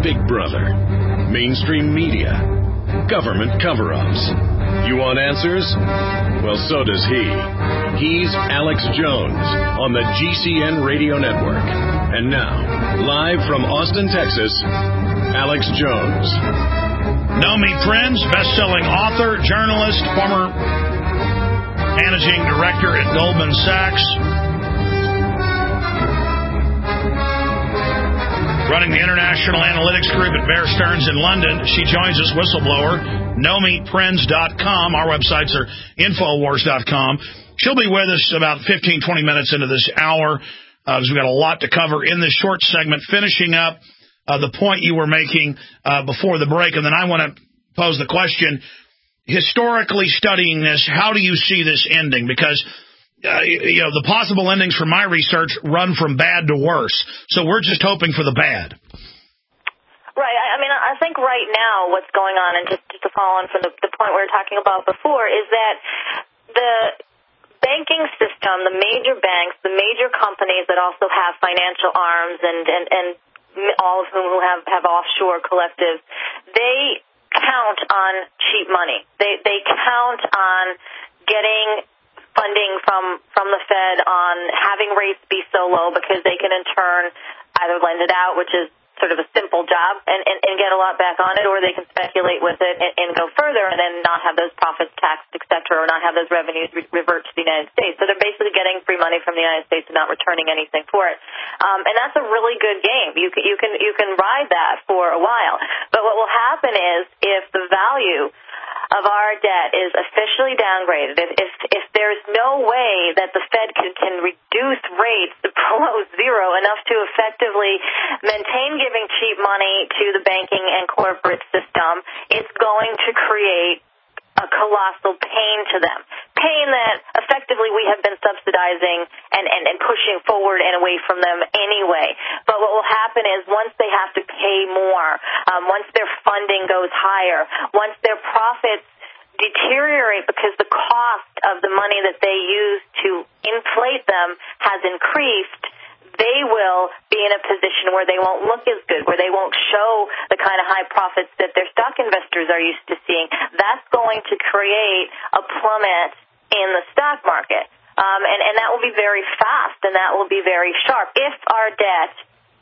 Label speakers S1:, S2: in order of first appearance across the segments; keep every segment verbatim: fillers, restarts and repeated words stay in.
S1: Big Brother, mainstream media, government cover-ups. You want answers? Well, so does he. He's Alex Jones on the G C N Radio Network. And now, live from Austin, Texas, Alex Jones.
S2: Nomi Prins, best-selling author, journalist, former managing director at Goldman Sachs, running the international analytics group at Bear Stearns in London. She joins us, whistleblower, Nomi Prins dot com. Our websites are Infowars dot com. She'll be with us about fifteen, twenty minutes into this hour, uh, because we've got a lot to cover in this short segment, finishing up uh, the point you were making uh, before the break. And then I want to pose the question, historically studying this, how do you see this ending? Because Uh, you know, the possible endings from my research run from bad to worse. So we're just hoping for the bad.
S3: Right. I mean, I think right now what's going on, and just, just to follow on from the, the point we were talking about before, is that the banking system, the major banks, the major companies that also have financial arms and, and, and all of whom who have, have offshore collectives, they count on cheap money. They, they count on getting funding from, from the Fed on having rates be so low because they can in turn either lend it out, which is sort of a simple job, and, and, and get a lot back on it, or they can speculate with it and, and go further and then not have those profits taxed, et cetera, or not have those revenues re- revert to the United States. So they're basically getting free money from the United States and not returning anything for it. Um, and that's a really good game. You can, you can, you can ride that for a while. But what will happen is if the value of our debt is officially downgraded, if, if if there's no way that the Fed can, can reduce rates below zero enough to effectively maintain giving cheap money to the banking and corporate system, it's going to create a colossal pain to them. Pain that effectively we have been subsidizing and, and, and pushing forward and away from them anyway. But what will happen is once they have to pay more, um, once their funding goes higher, once their profits deteriorate because the cost of the money that they use to inflate them has increased, they will be in a position where they won't look as good, where they won't show the kind of high profits that their stock investors are used to seeing. That's going to create a plummet in the stock market. Um, and, and that will be very fast, and that will be very sharp if our debt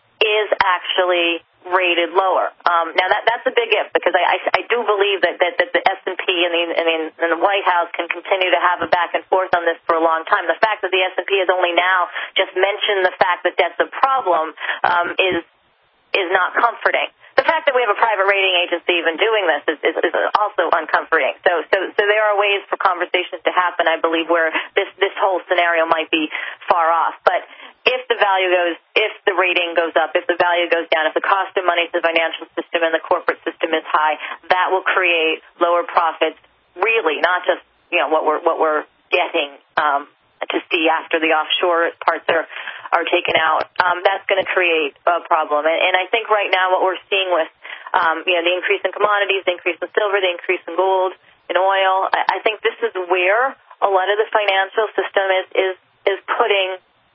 S3: is actually rated lower. Um, now, that that's a big if, because I, I, I do believe that, that, that the S and P and the, and, the, and the White House can continue to have a back and forth on this for a long time. The fact that the S and P has only now just mentioned the fact that that's a problem um, is is not comforting. The fact that we have a private rating agency even doing this is, is, is also uncomforting. So, so, so there are ways for conversations to happen, I believe, where this, this whole scenario might be far off. But if the value goes, if the rating goes up, if the value goes down, if the cost of money to the financial system and the corporate system is high, that will create lower profits, really, not just, you know, what we're, what we're getting, um, to see after the offshore parts are, are taken out. Um, that's going to create a problem. And, and I think right now what we're seeing with, um, you know, the increase in commodities, the increase in silver, the increase in gold, in oil, I, I think this is where a lot of the financial system is, is, is putting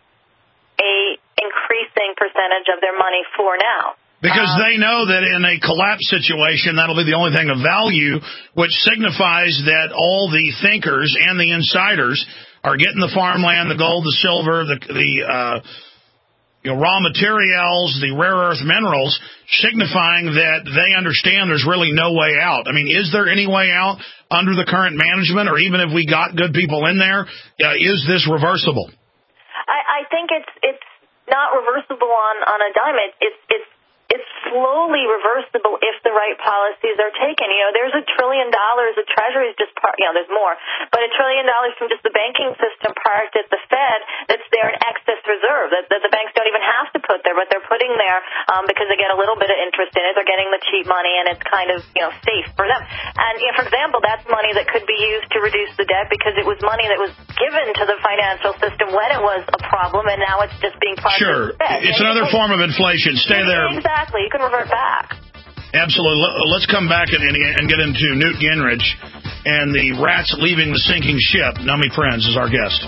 S3: a increasing percentage of their money for now.
S2: Because they know that in a collapse situation, that'll be the only thing of value, which signifies that all the thinkers and the insiders are getting the farmland, the gold, the silver, the, the uh, you know, raw materials, the rare earth minerals, signifying that they understand there's really no way out. I mean, is there any way out under the current management, or even if we got good people in there, uh, is this reversible?
S3: I, I think it's it's not reversible on, on a dime. It, it's it's it's slowly reversible if the right policies are taken. You know, there's a trillion dollars of treasuries just, par- you know, there's more, but a trillion dollars from just the banking system parked at the Fed that's there in excess reserve that, that the banks don't even have to put there, but they're putting there um, because they get a little bit of interest in it. They're getting the cheap money, and it's kind of, you know, safe for them. And, you know, for example, that's money that could be used to reduce the debt because it was money that was given to the financial system when it was a problem, and now it's just being parked
S2: sure.
S3: at the Fed.
S2: It's
S3: and
S2: another form of inflation. Stay there.
S3: Exactly. You can revert back.
S2: Absolutely. Let's come back and, and get into Newt Gingrich and the rats leaving the sinking ship. Nomi Prins is our guest.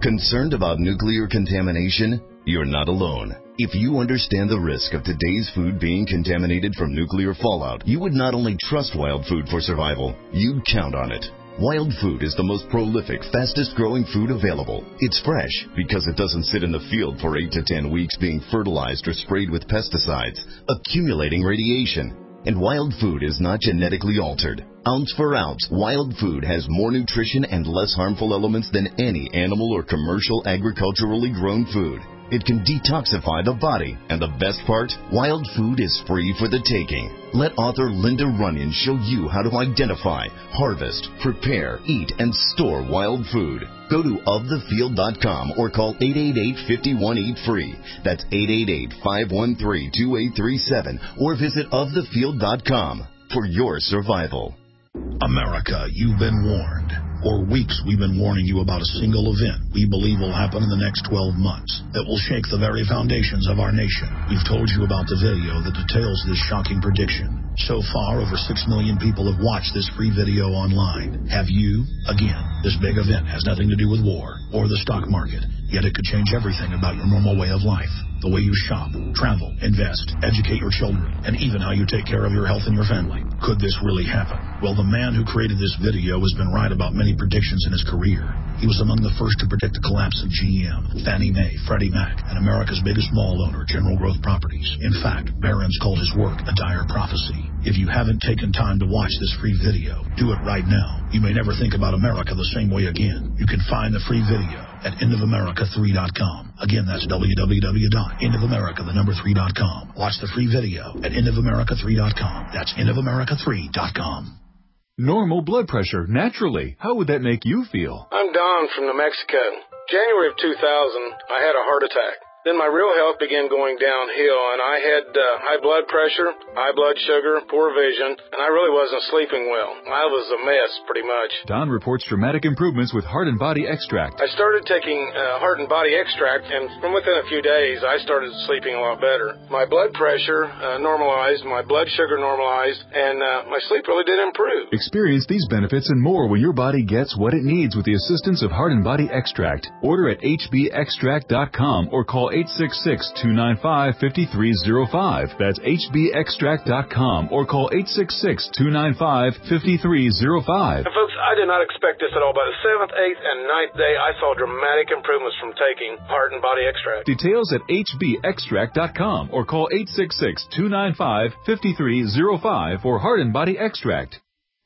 S4: Concerned about nuclear contamination? You're not alone. If you understand the risk of today's food being contaminated from nuclear fallout, you would not only trust Wild Food for survival, you'd count on it. Wild Food is the most prolific, fastest-growing food available. It's fresh because it doesn't sit in the field for eight to ten weeks being fertilized or sprayed with pesticides, accumulating radiation. And Wild Food is not genetically altered. Ounce for ounce, Wild Food has more nutrition and less harmful elements than any animal or commercial agriculturally grown food. It can detoxify the body, and the best part, Wild Food is free for the taking. Let author Linda Runyon show you how to identify, harvest, prepare, eat, and store Wild Food. Go to of the field dot com or call eight eight eight, five one, eat free. That's eight eight eight, five one three, two eight three seven or visit of the field dot com for your survival.
S2: America, you've been warned. For weeks, we've been warning you about a single event we believe will happen in the next twelve months that will shake the very foundations of our nation. We've told you about the video that details this shocking prediction. So far, over six million people have watched this free video online. Have you? Again, this big event has nothing to do with war or the stock market, yet it could change everything about your normal way of life. The way you shop, travel, invest, educate your children, and even how you take care of your health and your family. Could this really happen? Well, the man who created this video has been right about many predictions in his career. He was among the first to predict the collapse of G M, Fannie Mae, Freddie Mac, and America's biggest mall owner, General Growth Properties. In fact, Barron's called his work a dire prophecy. If you haven't taken time to watch this free video, do it right now. You may never think about America the same way again. You can find the free video at end of america three dot com. Again, that's w w w dot end of america the number three dot com. Watch the free video at end of america three dot com. That's end of america three dot com.
S5: Normal blood pressure, naturally. How would that make you feel?
S6: I'm Don from New Mexico. January of two thousand, I had a heart attack. Then my real health began going downhill, and I had uh, high blood pressure, high blood sugar, poor vision, and I really wasn't sleeping well. I was a mess, pretty much.
S5: Don reports dramatic improvements with Heart and Body Extract.
S6: I started taking uh, Heart and Body Extract, and from within a few days, I started sleeping a lot better. My blood pressure uh, normalized, my blood sugar normalized, and uh, my sleep really did improve.
S5: Experience these benefits and more when your body gets what it needs with the assistance of Heart and Body Extract. Order at h b extract dot com or call eight six six, two nine five, five three zero five. That's h b extract dot com or call eight six six, two nine five, five three zero five.
S6: And folks, I did not expect this at all. By the seventh, eighth, and ninth day, I saw dramatic improvements from taking Heart and Body Extract.
S5: Details at h b extract dot com or call eight six six, two nine five, five three zero five for Heart and Body Extract.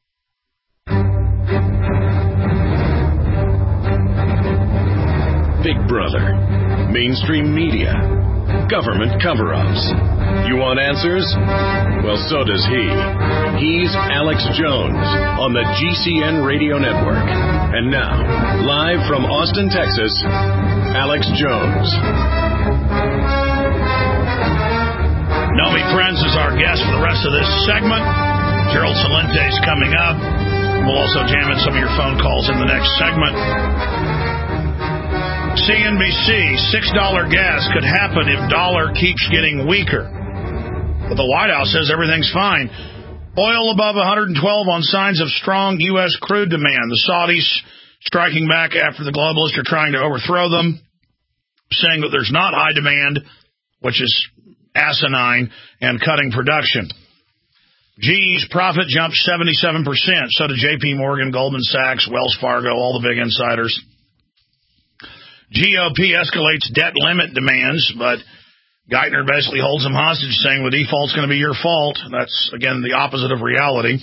S1: Big Brother. Mainstream media, government cover-ups. You want answers? Well, so does he. He's Alex Jones on the G C N Radio Network. And now, live from Austin, Texas, Alex Jones.
S2: Nomi Prinz is our guest for the rest of this segment. Gerald Celente's coming up. We'll also jam in some of your phone calls in the next segment. C N B C, six dollar gas could happen if dollar keeps getting weaker. But the White House says everything's fine. Oil above one hundred twelve on signs of strong U S crude demand. The Saudis striking back after the globalists are trying to overthrow them, saying that there's not high demand, which is asinine, and cutting production. G E's profit jumped seventy-seven percent. So did J P Morgan, Goldman Sachs, Wells Fargo, all the big insiders. G O P escalates debt limit demands, but Geithner basically holds them hostage, saying the default's going to be your fault. That's, again, the opposite of reality.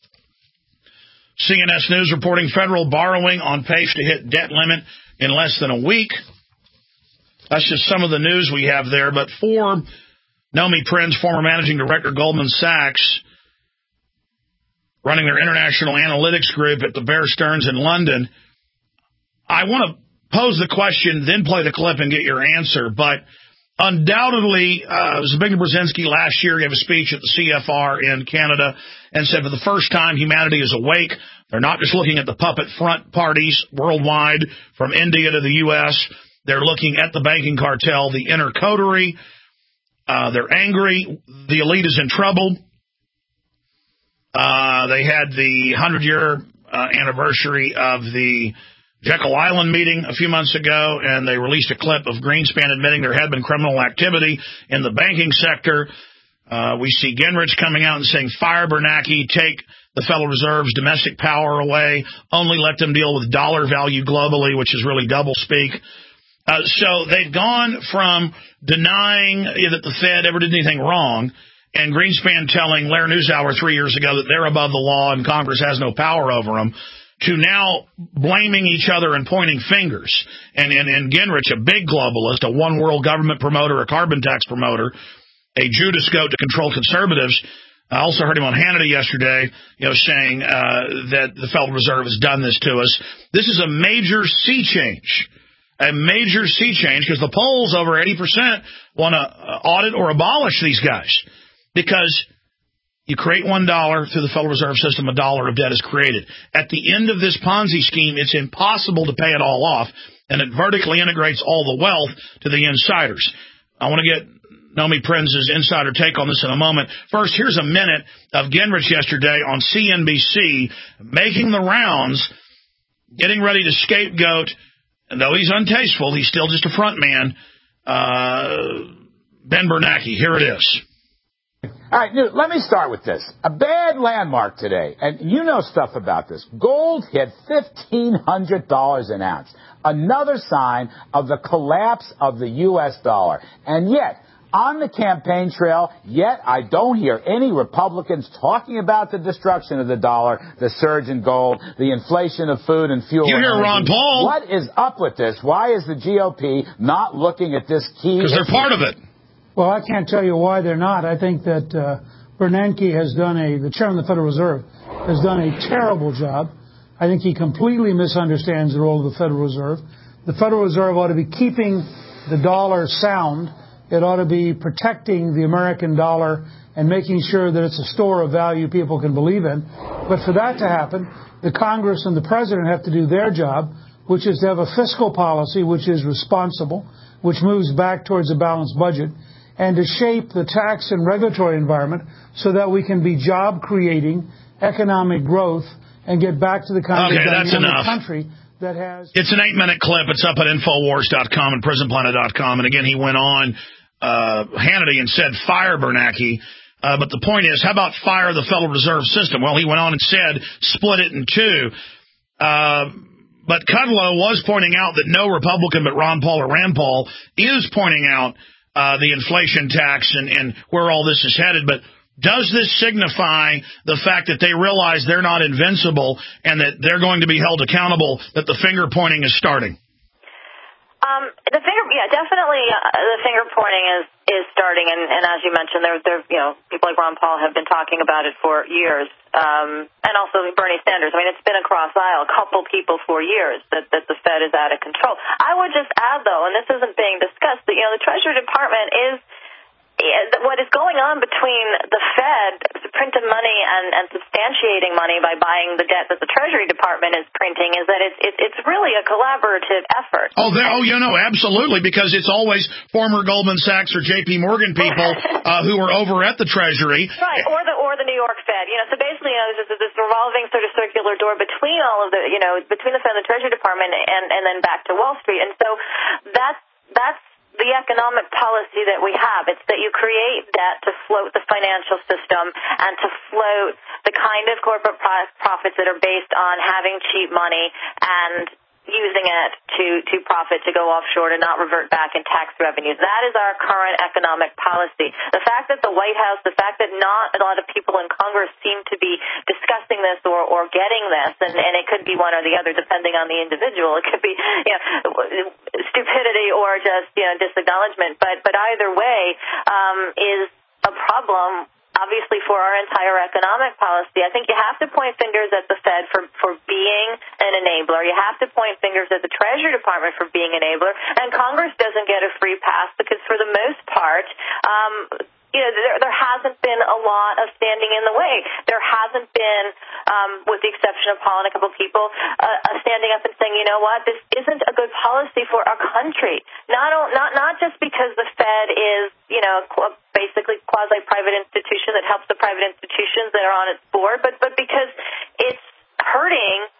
S2: C N S News reporting federal borrowing on pace to hit debt limit in less than a week. That's just some of the news we have there. But for Nomi Prinz, former managing director, Goldman Sachs, running their international analytics group at the Bear Stearns in London, I want to pose the question, then play the clip and get your answer. But undoubtedly, uh, Zbigniew Brzezinski last year gave a speech at the C F R in Canada and said for the first time humanity is awake. They're not just looking at the puppet front parties worldwide from India to the U S. They're looking at the banking cartel, the inner coterie. Uh, they're angry. The elite is in trouble. Uh, they had the hundred-year uh, anniversary of the Jekyll Island meeting a few months ago, and they released a clip of Greenspan admitting there had been criminal activity in the banking sector. Uh, we see Gingrich coming out and saying, fire Bernanke, take the Federal Reserve's domestic power away, only let them deal with dollar value globally, which is really doublespeak. Uh, so they've gone from denying that the Fed ever did anything wrong, and Greenspan telling Lair Newshour three years ago that they're above the law and Congress has no power over them, to now blaming each other and pointing fingers. And, and, and Gingrich, a big globalist, a one world government promoter, a carbon tax promoter, a Judas goat to control conservatives. I also heard him on Hannity yesterday, you know, saying uh, that the Federal Reserve has done this to us. This is a major sea change, a major sea change, because the polls, over eighty percent, want to audit or abolish these guys. Because you create one dollar through the Federal Reserve System, a dollar of debt is created. At the end of this Ponzi scheme, it's impossible to pay it all off, and it vertically integrates all the wealth to the insiders. I want to get Nomi Prinz's insider take on this in a moment. First, here's a minute of Gingrich yesterday on C N B C making the rounds, getting ready to scapegoat, and though he's untasteful, he's still just a front man, uh, Ben Bernanke. Here it is.
S7: All right, let me start with this. A bad landmark today, and you know stuff about this. Gold hit fifteen hundred dollars an ounce, another sign of the collapse of the U S dollar. And yet, on the campaign trail, yet I don't hear any Republicans talking about the destruction of the dollar, the surge in gold, the inflation of food and fuel.
S2: You hear Ron Paul.
S7: What is up with this? Why is the G O P not looking at this key?
S2: Because they're part of it.
S8: Well, I can't tell you why they're not. I think that uh, Bernanke has done a, the chairman of the Federal Reserve, has done a terrible job. I think he completely misunderstands the role of the Federal Reserve. The Federal Reserve ought to be keeping the dollar sound. It ought to be protecting the American dollar and making sure that it's a store of value people can believe in. But for that to happen, the Congress and the President have to do their job, which is to have a fiscal policy which is responsible, which moves back towards a balanced budget, and to shape the tax and regulatory environment so that we can be job-creating, economic growth, and get back to the kind
S2: okay,
S8: of
S2: that's enough.
S8: country that has...
S2: It's an eight-minute clip. It's up at Infowars dot com and Prison Planet dot com. And again, he went on uh, Hannity and said, fire Bernanke. Uh, but the point is, how about fire the Federal Reserve System? Well, he went on and said, split it in two. Uh, but Kudlow was pointing out that no Republican but Ron Paul or Rand Paul is pointing out Uh, the inflation tax and, and where all this is headed. But does this signify the fact that they realize they're not invincible and that they're going to be held accountable, that the finger pointing is starting?
S3: Um, the finger, yeah, definitely uh, the finger pointing is, is starting. And, and as you mentioned, there, there, you know, people like Ron Paul have been talking about it for years. Um, and also Bernie Sanders. I mean, it's been across aisle, a couple people for years that, that the Fed is out of control. I would just add, though, and this isn't being discussed, that, you know, the Treasury Department is, what is going on between the Fed printing money and, and substantiating money by buying the debt that the Treasury Department is printing is that it's it's, it's really a collaborative effort.
S2: Oh, oh, you know, absolutely, because it's always former Goldman Sachs or J P Morgan people uh, who are over at the Treasury,
S3: right? Or the or the New York Fed. You know, so basically, you know, there's this, this revolving sort of circular door between all of the, you know, between the Fed and the Treasury Department, and and then back to Wall Street, and so that's that's. the economic policy that we have. It's that you create debt to float the financial system and to float the kind of corporate profits that are based on having cheap money and using it to, to profit, to go offshore, to not revert back in tax revenues. That is our current economic policy. The fact that the White House, the fact that not a lot of people in Congress seem to be discussing this or, or getting this, and, and it could be one or the other depending on the individual. It could be, you know, stupidity or just, you know, disacknowledgement. But, but either way, um, is a problem, obviously, for our entire economic policy. I think you have to point fingers at the Fed for, for being an enabler. You have to point fingers at the Treasury Department for being an enabler. And Congress doesn't get a free pass because, for the most part, um, you know, there, there hasn't been a lot of standing in the way. There hasn't been, um, with the exception of Paul and a couple of people, uh, uh, standing up and saying, you know what, this isn't a good policy for our country. Not not not just because the Fed is, you know, basically quasi-private institution that helps the private institutions that are on its board, but but because it's hurting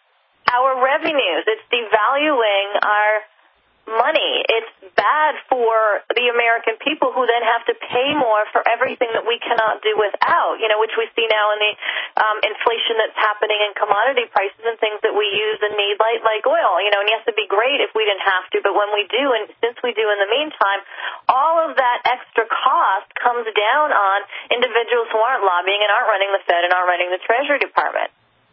S3: our revenues. It's devaluing our money. It's bad for the American people who then have to pay more for everything that we cannot do without, you know, which we see now in the um, inflation that's happening in commodity prices and things that we use and need, like, like oil. You know, and yes, it'd be great if we didn't have to, but when we do, and since we do in the meantime, all of that extra cost comes down on individuals who aren't lobbying and aren't running the Fed and aren't running the Treasury Department.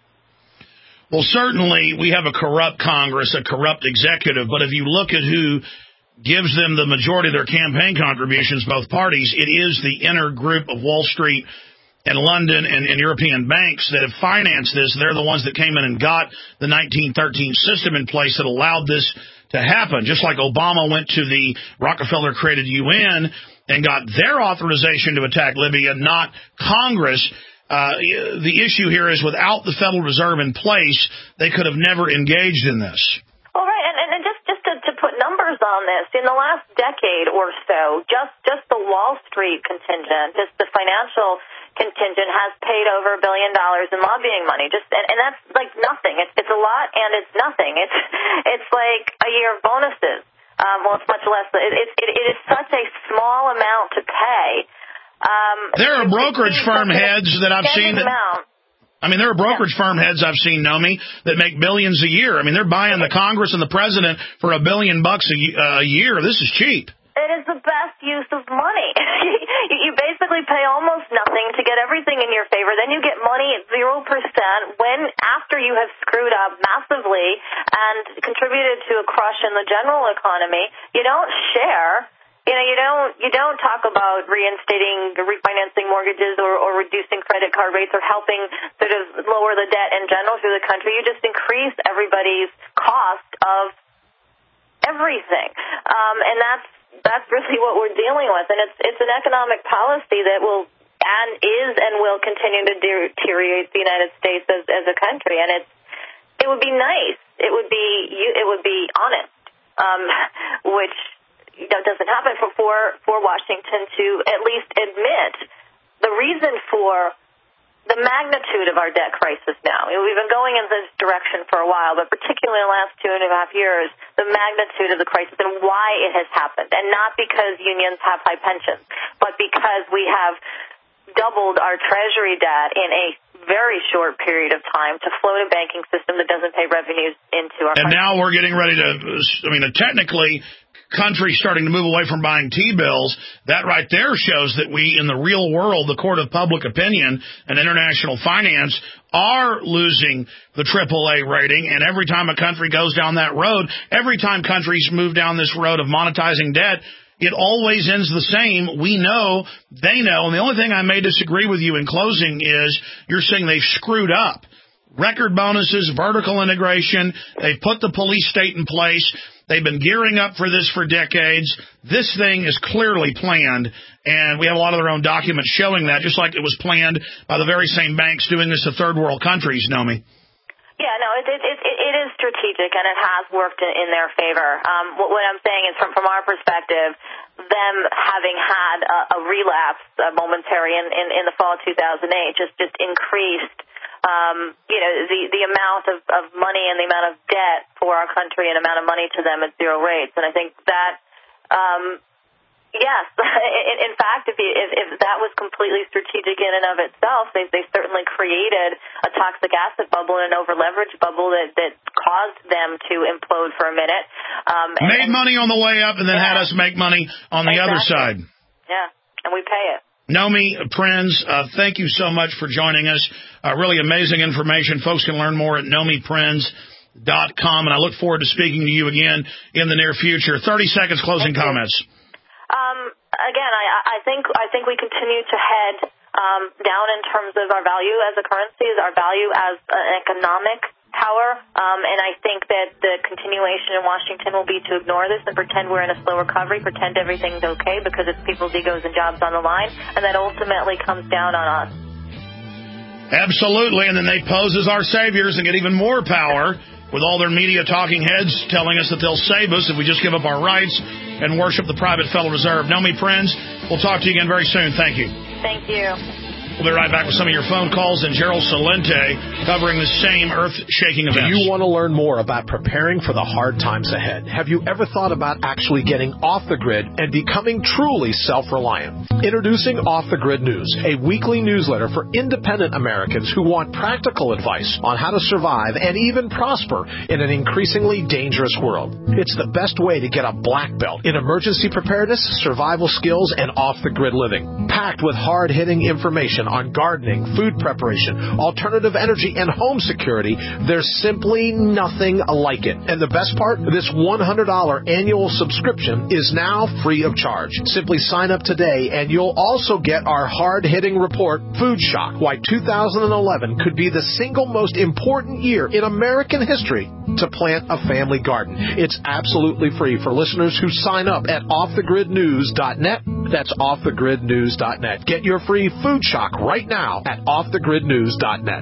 S2: Well, certainly we have a corrupt Congress, a corrupt executive, but if you look at who gives them the majority of their campaign contributions, both parties, it is the inner group of Wall Street and London and, and European banks that have financed this. They're the ones that came in and got the nineteen thirteen system in place that allowed this to happen. Just like Obama went to the Rockefeller-created U N and got their authorization to attack Libya, not Congress. Uh, the issue here is without the Federal Reserve in place, they could have never engaged in this.
S3: Well, right, and, and just, just to, to put numbers on this, in the last decade or so, just, just the Wall Street contingent, just the financial contingent has paid over a billion dollars in lobbying money. Just and, and that's like nothing. It's, it's a lot and it's nothing. It's, it's like a year of bonuses. Um, well, it's much less. It, it, it, it is such a small amount to pay. Um,
S2: there are brokerage firm heads that I've seen that, I mean, there are brokerage yeah. firm heads I've seen, Nomi, that make billions a year. I mean, they're buying the Congress and the president for a billion bucks a, uh, a year. This is cheap.
S3: It is the best use of money. You basically pay almost nothing to get everything in your favor. Then you get money at zero percent when, after you have screwed up massively and contributed to a crush in the general economy, you don't share. You know, you don't you don't talk about reinstating, refinancing mortgages or, or reducing credit card rates or helping sort of lower the debt in general through the country. You just increase everybody's cost of everything, um, and that's that's really what we're dealing with. And it's it's an economic policy that will and is and will continue to deteriorate the United States as as a country. And it's it would be nice. It would be it would be honest, um, which. That doesn't happen for, for for Washington to at least admit the reason for the magnitude of our debt crisis now. You know, we've been going in this direction for a while, but particularly in the last two and a half years, the magnitude of the crisis and why it has happened. And not because unions have high pensions, but because we have doubled our Treasury debt in a very short period of time to float a banking system that doesn't pay revenues into our
S2: And
S3: country.
S2: Now we're getting ready to, I mean, technically, countries starting to move away from buying T-bills. That right there shows that we, in the real world, the court of public opinion and international finance, are losing the triple A rating. And every time a country goes down that road, every time countries move down this road of monetizing debt, it always ends the same. We know, they know. And the only thing I may disagree with you in closing is you're saying they've screwed up. Record bonuses, vertical integration. They've put the police state in place. They've been gearing up for this for decades. This thing is clearly planned, and we have a lot of their own documents showing that, just like it was planned by the very same banks doing this to third world countries, Nomi.
S3: Yeah, no, it, it, it, it is strategic, and it has worked in, in their favor. Um, what, what I'm saying is, from, from our perspective, them having had a, a relapse uh, momentary in, in, in the fall of two thousand eight just, just increased Um, you know, the, the amount of, of money and the amount of debt for our country and amount of money to them at zero rates. And I think that, um, yes, in, in fact, if, you, if, if that was completely strategic in and of itself, they, they certainly created a toxic asset bubble and an over-leveraged bubble that, that caused them to implode for a minute. Um, and,
S2: Made money on the way up and then yeah. had us make money on the
S3: exactly.
S2: other side.
S3: Yeah, and we pay it.
S2: Nomi Prins, uh, thank you so much for joining us. Uh, really amazing information. Folks can learn more at nomi prins dot com, and I look forward to speaking to you again in the near future. thirty seconds closing
S3: Thank
S2: comments.
S3: Um, again, I, I think I think we continue to head um, down in terms of our value as a currency, our value as an economic power, um, and I think that the continuation in Washington will be to ignore this and pretend we're in a slow recovery, pretend everything's okay because it's people's egos and jobs on the line, and that ultimately comes down on us.
S2: Absolutely, and then they pose as our saviors and get even more power with all their media talking heads telling us that they'll save us if we just give up our rights and worship the private Federal Reserve. Nomi Prins, we'll talk to you again very soon. Thank you.
S3: Thank you.
S2: We'll be right back with some of your phone calls and Gerald Salente covering the same earth-shaking events.
S9: Do you want to learn more about preparing for the hard times ahead? Have you ever thought about actually getting off the grid and becoming truly self-reliant? Introducing Off the Grid News, a weekly newsletter for independent Americans who want practical advice on how to survive and even prosper in an increasingly dangerous world. It's the best way to get a black belt in emergency preparedness, survival skills, and off-the-grid living. Packed with hard-hitting information on gardening, food preparation, alternative energy, and home security, there's simply nothing like it. And the best part, this one hundred dollars annual subscription is now free of charge. Simply sign up today, and you'll also get our hard-hitting report, Food Shock, Why two thousand eleven Could Be the Single Most Important Year in American History to Plant a Family Garden. It's absolutely free for listeners who sign up at off the grid news dot net. That's off the grid news dot net. Get your free Food Shock right now at off the grid news dot net.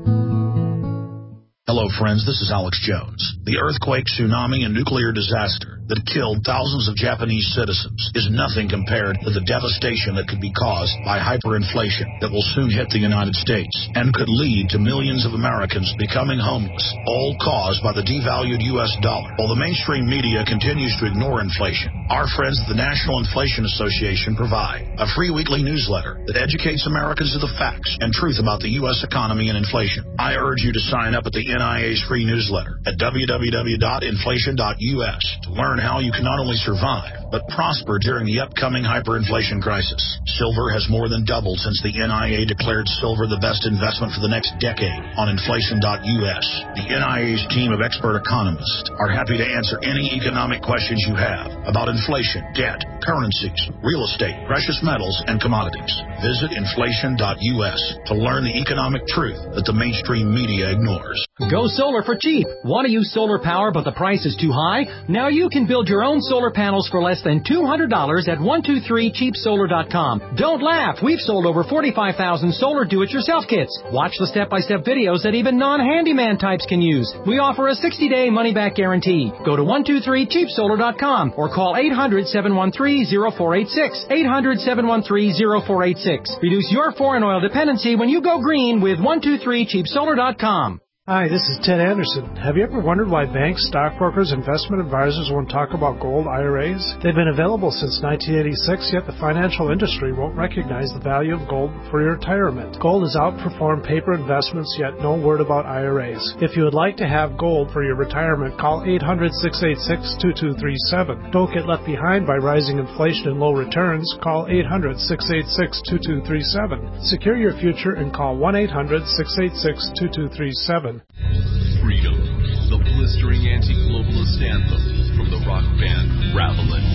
S2: Hello, friends. This is Alex Jones. The earthquake, tsunami, and nuclear disaster that killed thousands of Japanese citizens is nothing compared to the devastation that could be caused by hyperinflation that will soon hit the United States and could lead to millions of Americans becoming homeless, all caused by the devalued U S dollar. While the mainstream media continues to ignore inflation, our friends at the National Inflation Association provide a free weekly newsletter that educates Americans of the facts and truth about the U S economy and inflation. I urge you to sign up at the N I A's free newsletter at w w w dot inflation dot u s to learn how you can not only survive, but prosper during the upcoming hyperinflation crisis. Silver has more than doubled since the N I A declared silver the best investment for the next decade on inflation dot u s. The N I A's team of expert economists are happy to answer any economic questions you have about inflation, debt, currencies, real estate, precious metals, and commodities. Visit inflation dot u s to learn the economic truth that the mainstream media ignores.
S10: Go solar for cheap. Want to use solar power but the price is too high? Now you can build your own solar panels for less than two hundred dollars at one two three cheap solar dot com. Don't laugh. We've sold over forty-five thousand solar do-it-yourself kits. Watch the step-by-step videos that even non-handyman types can use. We offer a sixty-day money-back guarantee. Go to one two three cheap solar dot com or call eight hundred, seven one three, zero four eight six. eight hundred, seven one three, zero four eight six. Reduce your foreign oil dependency when you go green with one two three cheap solar dot com.
S11: Hi, this is Ted Anderson. Have you ever wondered why banks, stockbrokers, investment advisors won't talk about gold I R As? They've been available since nineteen eighty-six, yet the financial industry won't recognize the value of gold for your retirement. Gold has outperformed paper investments, yet no word about I R As. If you would like to have gold for your retirement, call eight hundred, six eight six, two two three seven. Don't get left behind by rising inflation and low returns. Call eight hundred, six eight six, two two three seven. Secure your future and call one eight hundred, six eight six, two two three seven.
S12: Freedom, the blistering anti-globalist anthem from the rock band Ravelin.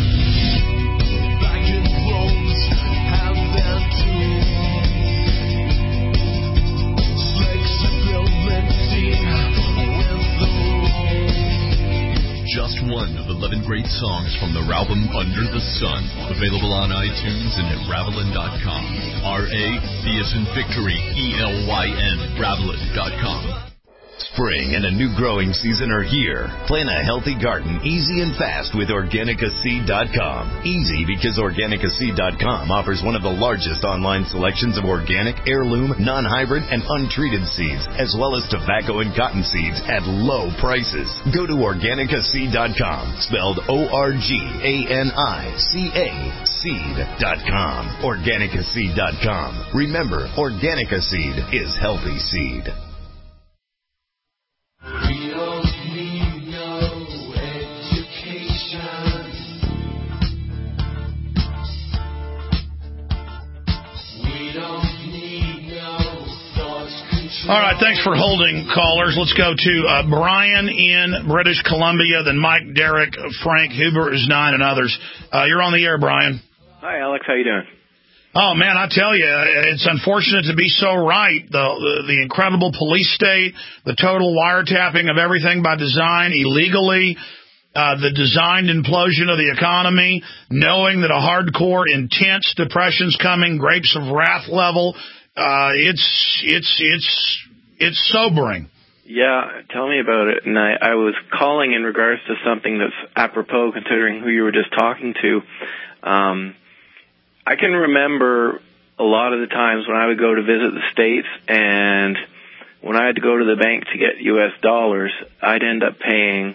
S12: Back in Rome, have their tomb. Flexibility with the room. Just one of eleven great songs from the album Under the Sun, available on iTunes and at Ravelin dot com. R A V as in victory, E L Y N, Ravelin dot com.
S4: Spring and a new growing season are here. Plan a healthy garden easy and fast with Organica Seed dot com. Easy because Organica Seed dot com offers one of the largest online selections of organic, heirloom, non-hybrid, and untreated seeds, as well as tobacco and cotton seeds at low prices. Go to Organica Seed dot com, spelled O R G A N I C A, seed dot com. Organica Seed dot com. Remember, Organica Seed is healthy seed.
S12: We don't need no education. We don't need no thought control.
S2: All right, thanks for holding, callers. Let's go to uh, Brian in British Columbia, then Mike, Derek, Frank, Huber is nine, and others. Uh, you're on the air, Brian.
S13: Hi, Alex. How you doing?
S2: Oh, man, I tell you, it's unfortunate to be so right. The, the the incredible police state, the total wiretapping of everything by design, illegally, uh, the designed implosion of the economy, knowing that a hardcore, intense depression's coming, grapes of wrath level. Uh, it's it's it's it's sobering.
S13: Yeah, tell me about it. And I, I was calling in regards to something that's apropos, considering who you were just talking to. Um, I can remember a lot of the times when I would go to visit the States and when I had to go to the bank to get U S dollars, I'd end up paying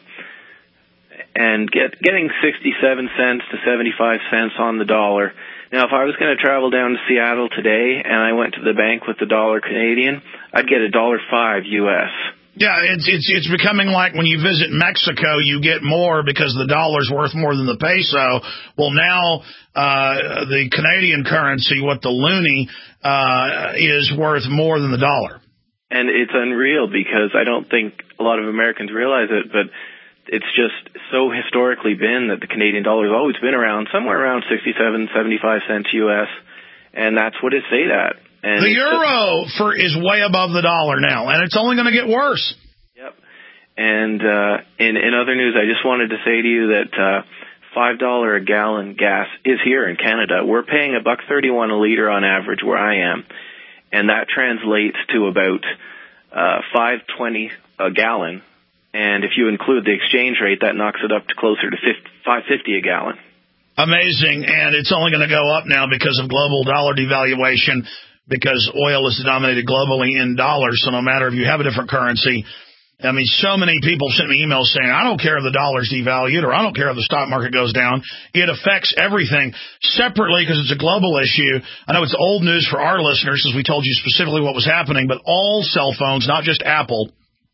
S13: and get getting sixty-seven cents to seventy-five cents on the dollar. Now, if I was going to travel down to Seattle today and I went to the bank with the dollar Canadian, I'd get a dollar five U S.
S2: Yeah, it's it's it's becoming like when you visit Mexico, you get more because the dollar's worth more than the peso. Well, now uh, the Canadian currency, what the loonie, uh, is worth more than the dollar.
S13: And it's unreal because I don't think a lot of Americans realize it, but it's just so historically been that the Canadian dollar has always been around somewhere around sixty-seven, seventy-five cents U S, and that's what it stayed at. And
S2: the euro just, for is way above the dollar now, and it's only going to get worse.
S13: Yep. And uh, in, in other news, I just wanted to say to you that uh, five dollars a gallon gas is here in Canada. We're paying a buck thirty-one a liter on average where I am, and that translates to about uh, five twenty a gallon. And if you include the exchange rate, that knocks it up to closer to five fifty a gallon.
S2: Amazing, and it's only going to go up now because of global dollar devaluation, because oil is denominated globally in dollars, so no matter if you have a different currency. I mean, so many people sent me emails saying, I don't care if the dollar's devalued or I don't care if the stock market goes down. It affects everything separately because it's a global issue. I know it's old news for our listeners, as we told you specifically what was happening, but all cell phones, not just Apple,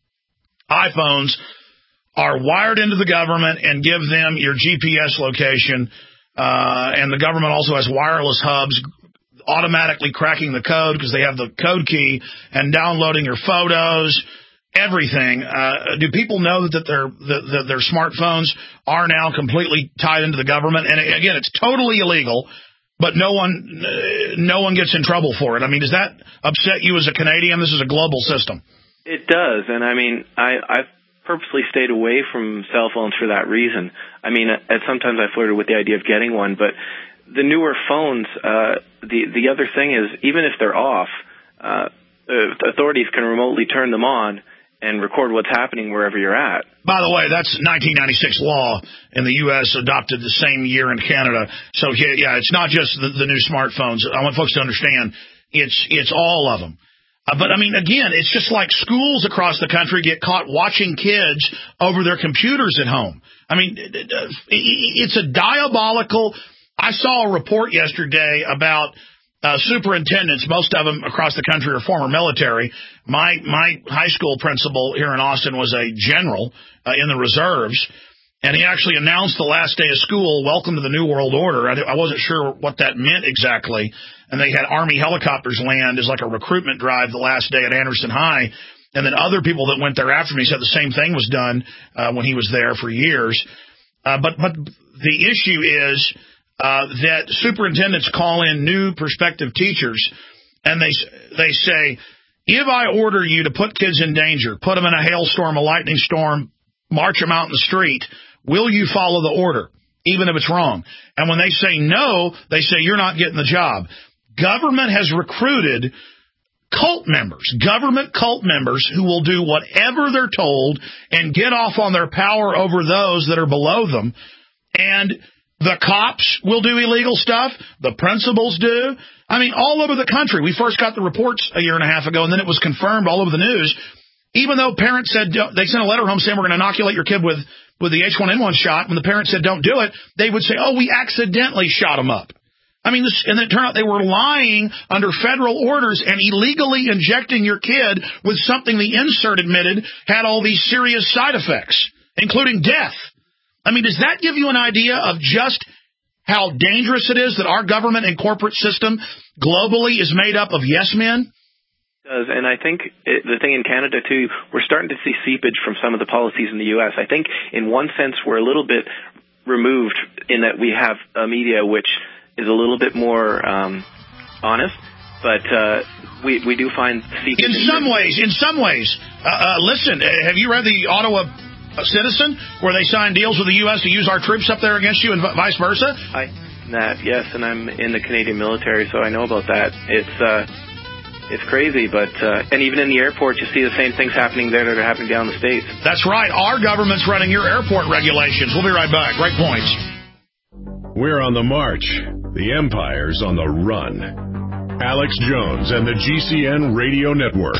S2: iPhones, are wired into the government and give them your G P S location, uh, and the government also has wireless hubs automatically cracking the code because they have the code key and downloading your photos, everything. Uh, do people know that their that, that their smartphones are now completely tied into the government? And again, it's totally illegal, but no one uh, no one gets in trouble for it. I mean, does that upset you as a Canadian? This is a global system.
S13: It does, and I mean, I I've purposely stayed away from cell phones for that reason. I mean, at sometimes I flirted with the idea of getting one, but the newer phones, uh, the the other thing is, even if they're off, uh, authorities can remotely turn them on and record what's happening wherever you're at.
S2: By the way, that's nineteen ninety-six law in the U S adopted the same year in Canada. So, yeah, it's not just the, the new smartphones. I want folks to understand it's it's all of them. Uh, but, I mean, again, it's just like schools across the country get caught watching kids over their computers at home. I mean, it's a diabolical... I saw a report yesterday about uh, superintendents. Most of them across the country are former military. My my high school principal here in Austin was a general uh, in the reserves, and he actually announced the last day of school, welcome to the New World Order. I, I wasn't sure what that meant exactly, and they had Army helicopters land as like a recruitment drive the last day at Anderson High, and then other people that went there after me said the same thing was done uh, when he was there for years. Uh, but but the issue is... Uh, that superintendents call in new prospective teachers, and they they say, if I order you to put kids in danger, put them in a hailstorm, a lightning storm, march them out in the street, will you follow the order, even if it's wrong? And when they say no, they say you're not getting the job. Government has recruited cult members, government cult members who will do whatever they're told and get off on their power over those that are below them. And the cops will do illegal stuff. The principals do. I mean, all over the country. We first got the reports a year and a half ago, and then it was confirmed all over the news. Even though parents said, they sent a letter home saying we're going to inoculate your kid with, with the H one N one shot, when the parents said don't do it, they would say, oh, we accidentally shot him up. I mean, this, and it turned out they were lying under federal orders and illegally injecting your kid with something the insert admitted had all these serious side effects, including death. I mean, does that give you an idea of just how dangerous it is that our government and corporate system globally is made up of yes men?
S13: It does, and I think it, the thing in Canada, too, we're starting to see seepage from some of the policies in the U S. I think in one sense we're a little bit removed in that we have a media which is a little bit more um, honest, but uh, we, we do find seepage.
S2: In some ways, in some ways. Uh, uh, listen, have you read the Ottawa Citizen, where they sign deals with the U S to use our troops up there against you and vice versa?
S13: I that yes, and I'm in the Canadian military, so I know about that. It's uh, it's crazy, but uh, and even in the airport, you see the same things happening there that are happening down in the States.
S2: That's right. Our government's running your airport regulations. We'll be right back. Great points.
S1: We're on the march. The Empire's on the run. Alex Jones and the G C N Radio Network.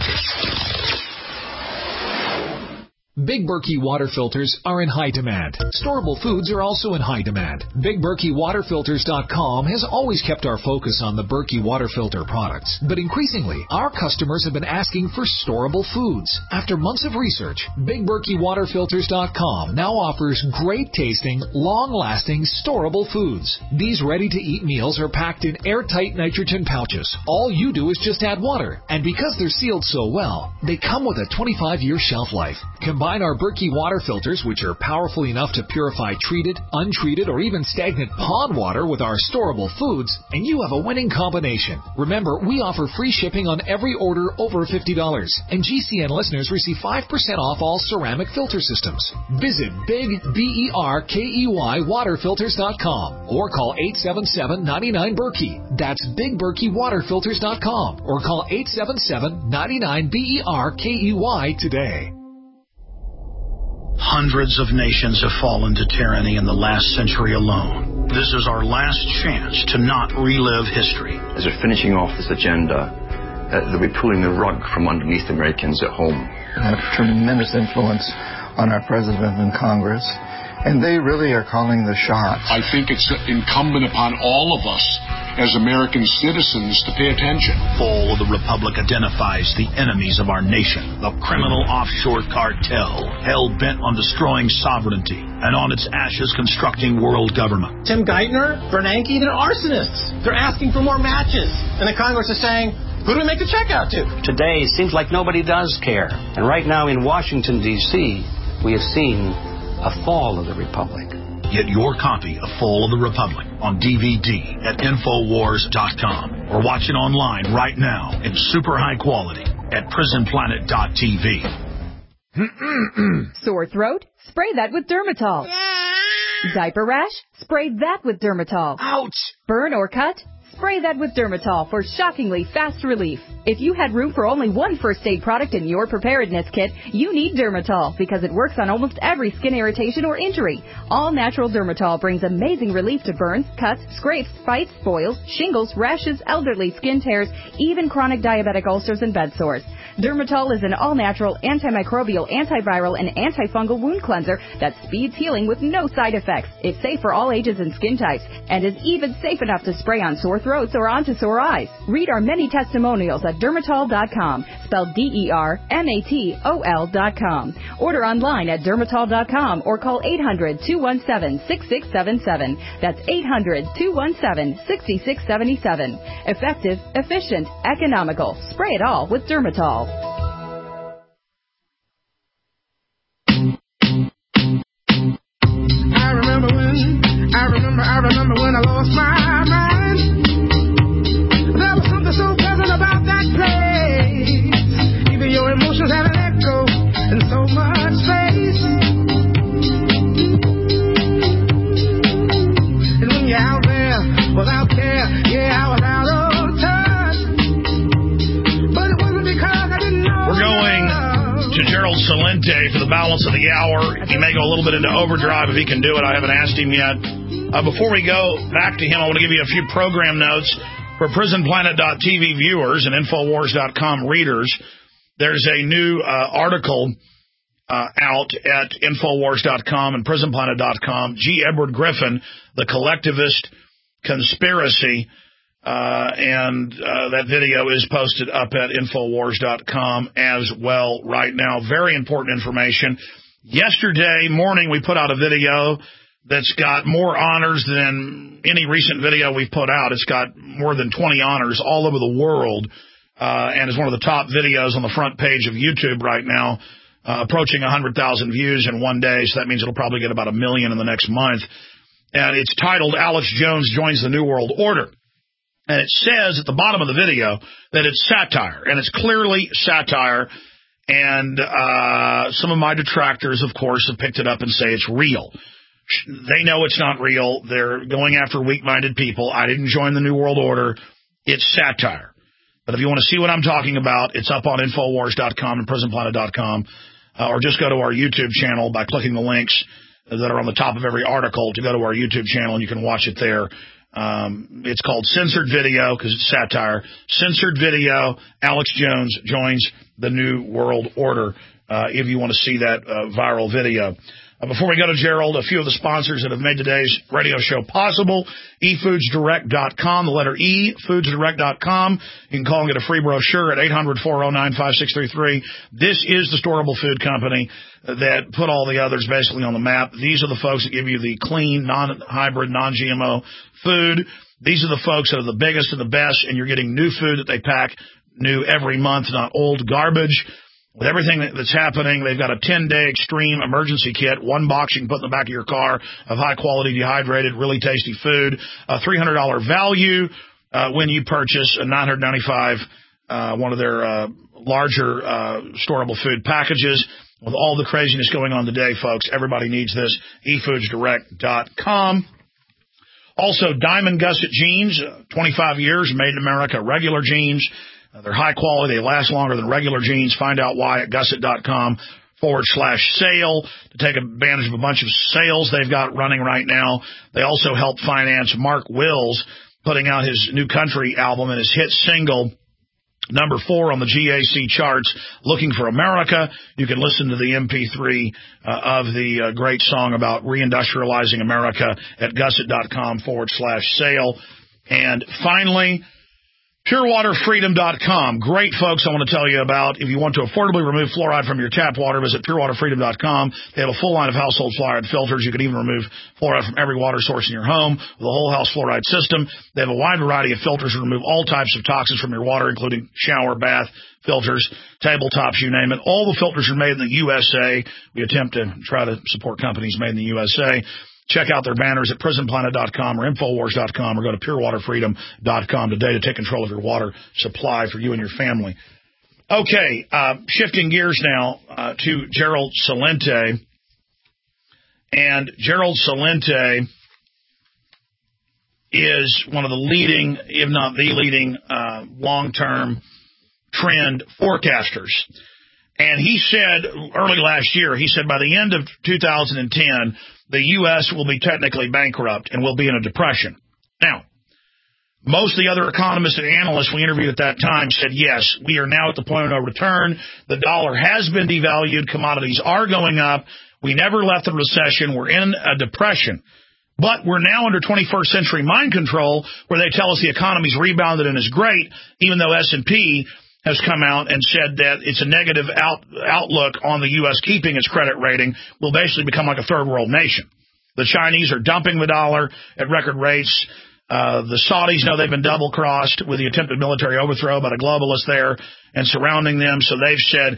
S14: Big Berkey water filters are in high demand. Storable foods are also in high demand. Big Berkey Water Filters dot com has always kept our focus on the Berkey water filter products. But increasingly, our customers have been asking for storable foods. After months of research, Big Berkey Water Filters dot com now offers great tasting, long-lasting, storable foods. These ready-to-eat meals are packed in airtight nitrogen pouches. All you do is just add water. And because they're sealed so well, they come with a twenty-five year shelf life. Combine our Berkey water filters, which are powerful enough to purify treated, untreated, or even stagnant pond water with our storable foods, and you have a winning combination. Remember, we offer free shipping on every order over fifty dollars, and G C N listeners receive five percent off all ceramic filter systems. Visit Big B E R K E Y Water Filters dot com or call eight seven seven, nine nine, Berkey. That's Big Berkey Water Filters dot com or call eight seven seven, nine nine, B E R K E Y today.
S2: Hundreds of nations have fallen to tyranny in the last century alone. This is our last chance to not relive history.
S15: As we're finishing off this agenda, uh, they'll be pulling the rug from underneath Americans at home.
S16: Have tremendous influence on our president and Congress, and they really are calling the shots.
S17: I think it's incumbent upon all of us as American citizens to pay attention.
S2: Fall of the Republic identifies the enemies of our nation, the criminal offshore cartel, hell-bent on destroying sovereignty, and on its ashes constructing world government.
S18: Tim Geithner, Bernanke, they're arsonists. They're asking for more matches. And the Congress is saying, who do we make the check out to?
S19: Today, it seems like nobody does care. And right now in Washington, D C, we have seen a fall of the Republic.
S2: Get your copy of Fall of the Republic on D V D at Infowars dot com or watch it online right now in super high quality at Prison Planet dot T V.
S20: Sore throat? Spray that with Dermatol. Diaper rash? Spray that with Dermatol.
S2: Ouch!
S20: Burn or cut? Spray that with Dermatol for shockingly fast relief. If you had room for only one first aid product in your preparedness kit, you need Dermatol because it works on almost every skin irritation or injury. All natural Dermatol brings amazing relief to burns, cuts, scrapes, bites, boils, shingles, rashes, elderly skin tears, even chronic diabetic ulcers and bed sores. Dermatol is an all-natural, antimicrobial, antiviral, and antifungal wound cleanser that speeds healing with no side effects. It's safe for all ages and skin types, and is even safe enough to spray on sore throats or onto sore eyes. Read our many testimonials at Dermatol dot com, spelled D E R M A T O L dot com. Order online at Dermatol dot com or call eight hundred, two one seven, six six seven seven. That's eight hundred, two one seven, six six seven seven. Effective, efficient, economical. Spray it all with Dermatol.
S21: I remember when, I remember, I remember when I lost my mind. There was something so pleasant about that place. Even your emotions have an echo in so much space. And when you're out there without care, yeah, I was out of touch. But it wasn't because I didn't know.
S2: We're going to Gerald Celente for the balance of the hour. He may go a little bit into overdrive if he can do it. I haven't asked him yet. Uh, before we go back to him, I want to give you a few program notes for Prison Planet dot T V viewers and Infowars dot com readers. There's a new uh, article uh, out at Infowars dot com and Prison Planet dot com. G. Edward Griffin, The Collectivist Conspiracy. Uh, and uh, that video is posted up at Infowars dot com as well right now. Very important information. Yesterday morning, we put out a video that's got more honors than any recent video we've put out. It's got more than twenty honors all over the world, uh, and is one of the top videos on the front page of YouTube right now, uh, approaching one hundred thousand views in one day, so that means it'll probably get about a million in the next month. And it's titled, Alex Jones Joins the New World Order. And it says at the bottom of the video that it's satire, and it's clearly satire. And uh, some of my detractors, of course, have picked it up and say it's real. They know it's not real. They're going after weak-minded people. I didn't join the New World Order. It's satire. But if you want to see what I'm talking about, it's up on Infowars dot com and Prison Planet dot com, uh, or just go to our YouTube channel by clicking the links that are on the top of every article to go to our YouTube channel, and you can watch it there. Um, it's called Censored Video because it's satire. Censored Video. Alex Jones joins the New World Order. Uh, if you want to see that uh, viral video. Uh, before we go to Gerald, a few of the sponsors that have made today's radio show possible. e foods direct dot com, the letter E, foods direct dot com. You can call and get a free brochure at eight hundred, four oh nine, five six three three. This is the storable food company that put all the others basically on the map. These are the folks that give you the clean, non-hybrid, non-G M O food. These are the folks that are the biggest and the best, and you're getting new food that they pack new every month, not old garbage. With everything that's happening, they've got a ten-day extreme emergency kit, one box you can put in the back of your car of high-quality, dehydrated, really tasty food, a three hundred dollars value uh, when you purchase a nine hundred ninety-five dollars, uh, one of their uh, larger uh, storable food packages. With all the craziness going on today, folks, everybody needs this, e foods direct dot com. Also, Diamond Gusset Jeans, twenty-five years, made in America, regular jeans. Uh, they're high quality. They last longer than regular jeans. Find out why at gusset.com forward slash sale to take advantage of a bunch of sales they've got running right now. They also help finance Mark Wills putting out his New Country album and his hit single, number four on the G A C charts, Looking for America. You can listen to the M P three uh, of the uh, great song about reindustrializing America at gusset.com forward slash sale. And finally, pure water freedom dot com. Great folks I want to tell you about. If you want to affordably remove fluoride from your tap water, visit pure water freedom dot com. They have a full line of household fluoride filters. You can even remove fluoride from every water source in your home with a whole house fluoride system. They have a wide variety of filters to remove all types of toxins from your water, including shower, bath, filters, tabletops, you name it. All the filters are made in the U S A. We attempt to try to support companies made in the U S A. Check out their banners at prison planet dot com or infowars dot com or go to pure water freedom dot com today to take control of your water supply for you and your family. Okay, uh, shifting gears now uh, to Gerald Celente. And Gerald Celente is one of the leading, if not the leading, uh, long-term trend forecasters. And he said early last year, he said by the end of two thousand ten, the U S will be technically bankrupt and will be in a depression. Now, most of the other economists and analysts we interviewed at that time said, yes, we are now at the point of no return. The dollar has been devalued. Commodities are going up. We never left the recession. We're in a depression. But we're now under twenty-first century mind control where they tell us the economy's rebounded and is great, even though S and P has come out and said that it's a negative out, outlook on the U S keeping its credit rating, will basically become like a third world nation. The Chinese are dumping the dollar at record rates. Uh, the Saudis know they've been double-crossed with the attempted military overthrow by the globalists there and surrounding them. So they've said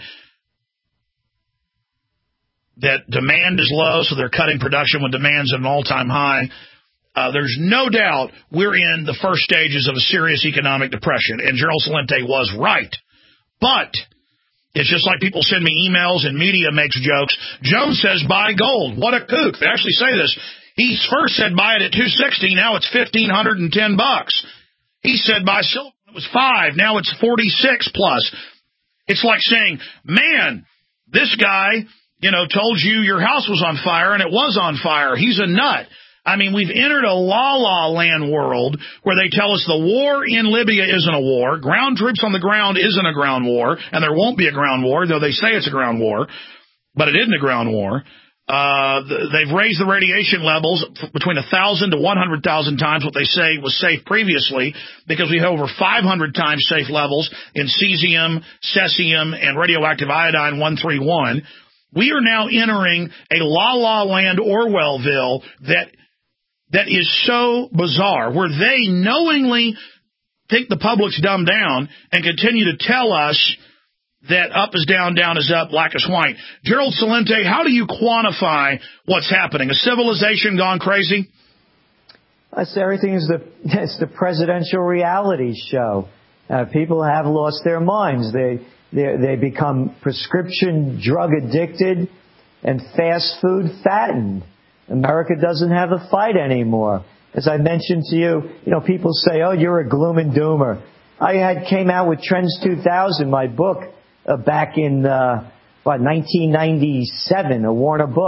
S2: that demand is low, so they're cutting production when demand's at an all-time high. Uh, there's no doubt we're in the first stages of a serious economic depression, and Gerald Celente was right. But it's just like people send me emails and media makes jokes. Jones says buy gold. What a kook. They actually say this. He first said buy it at two sixty. Now it's fifteen ten bucks. He said buy silver. It was five. Now it's forty-six plus. It's like saying, man, this guy, you know, told you your house was on fire, and it was on fire. He's a nut. I mean, we've entered a la-la land world where they tell us the war in Libya isn't a war, ground troops on the ground isn't a ground war, and there won't be a ground war, though they say it's a ground war, but it isn't a ground war. Uh, they've raised the radiation levels between one thousand to one hundred thousand times what they say was safe previously, because we have over five hundred times safe levels in cesium, cesium, and radioactive iodine one thirty-one. We are now entering a la-la land Orwellville that that is so bizarre, where they knowingly think the public's dumbed down and continue to tell us that up is down, down is up, black is white. Gerald Celente, how do you quantify what's happening? A civilization gone crazy?
S6: I say everything is the, it's the presidential reality show. Uh, people have lost their minds. They, they, they become prescription drug addicted and fast food fattened. America doesn't have a fight anymore. As I mentioned to you, you know, people say, oh, you're a gloom and doomer. I had came out with Trends two thousand, my book, uh, back in, uh, what, nineteen ninety-seven, a Warner book.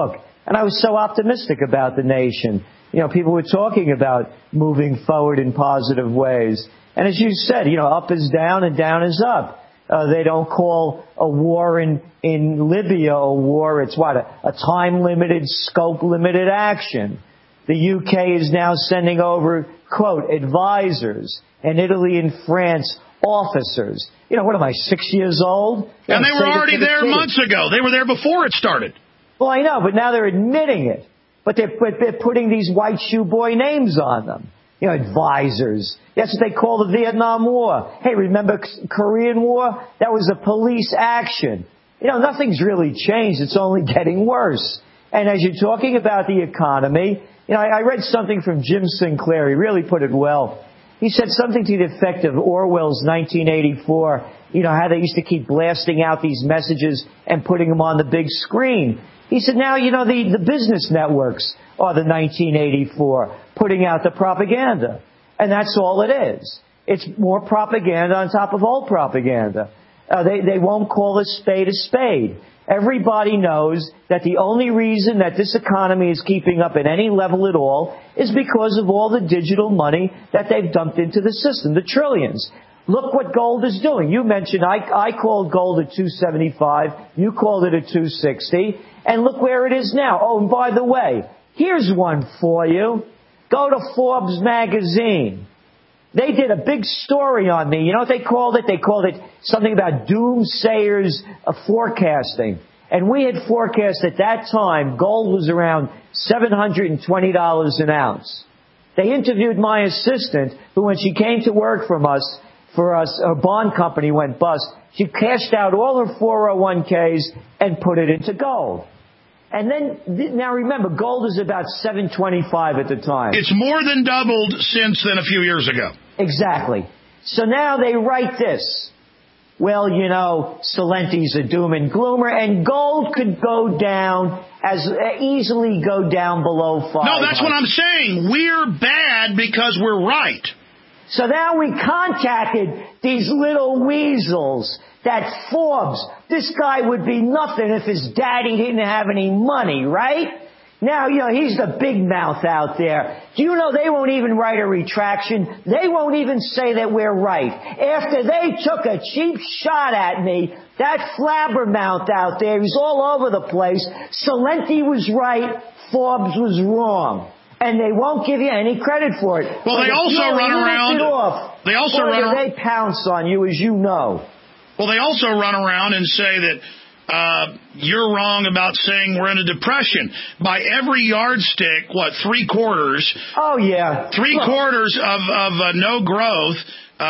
S6: And I was so optimistic about the nation. You know, people were talking about moving forward in positive ways. And as you said, you know, up is down and down is up. Uh, they don't call a war in, in Libya a war. It's what? A, a time-limited, scope-limited action. The U K is now sending over, quote, advisors, and Italy and France, officers. You know, what am I, six years old?
S2: And they were already there months ago. They were there before it started.
S6: Well, I know, but now they're admitting it. But they're, but they're putting these white shoe boy names on them. You know, advisors. That's what they call the Vietnam War. Hey, remember Korean War? That was a police action. You know, nothing's really changed. It's only getting worse. And as you're talking about the economy, you know, I, I read something from Jim Sinclair. He really put it well. He said something to the effect of Orwell's nineteen eighty-four, you know, how they used to keep blasting out these messages and putting them on the big screen. He said, now, you know, the, the business networks are the nineteen eighty-four, putting out the propaganda. And that's all it is. It's more propaganda on top of old propaganda. Uh, they, they won't call a spade a spade. Everybody knows that the only reason that this economy is keeping up at any level at all is because of all the digital money that they've dumped into the system, the trillions. Look what gold is doing. You mentioned I, I called gold at two seventy-five. You called it at two sixty. And look where it is now. Oh, and by the way, here's one for you. Go to Forbes magazine. They did a big story on me. You know what they called it? They called it something about doomsayers uh, forecasting. And we had forecast at that time gold was around seven hundred twenty dollars an ounce. They interviewed my assistant, who when she came to work from us, for us, her bond company went bust. She cashed out all her four oh one k's and put it into gold. And then, now remember, gold is about seven twenty-five at the time.
S2: It's more than doubled since then a few years ago.
S6: Exactly. So now they write this. Well, you know, Salenti's a doom and gloomer, and gold could go down, as easily go down below five.
S2: No, that's what I'm saying. We're bad because we're right.
S6: So now we contacted these little weasels. That Forbes, this guy would be nothing if his daddy didn't have any money, right? Now, you know, he's the big mouth out there. Do you know they won't even write a retraction? They won't even say that we're right. After they took a cheap shot at me, that flabbermouth out there, he's all over the place. Salenti was right, Forbes was wrong. And they won't give you any credit for it.
S2: Well,
S6: but
S2: they also run around.
S6: Off,
S2: they also
S6: boy,
S2: run around.
S6: They pounce on you, as you know.
S2: Well, they also run around and say that uh, you're wrong about saying we're in a depression. By every yardstick, what, three quarters?
S6: Oh, yeah.
S2: Three Look. quarters of, of uh, no growth uh,